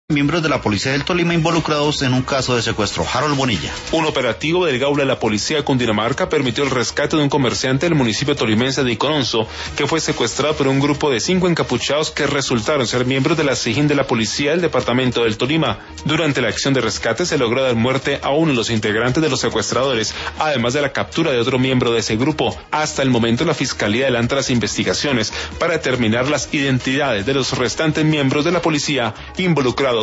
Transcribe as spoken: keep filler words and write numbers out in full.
Miembros de la policía del Tolima involucrados en un caso de secuestro. Harold Bonilla. Un operativo del Gaula de la policía de Cundinamarca permitió el rescate de un comerciante del municipio tolimense de Icononso, que fue secuestrado por un grupo de cinco encapuchados que resultaron ser miembros de la SIJIN de la policía del departamento del Tolima. Durante la acción de rescate se logró dar muerte a uno de los integrantes de los secuestradores, además de la captura de otro miembro de ese grupo. Hasta el momento la fiscalía adelanta las investigaciones para determinar las identidades de los restantes miembros de la policía involucrados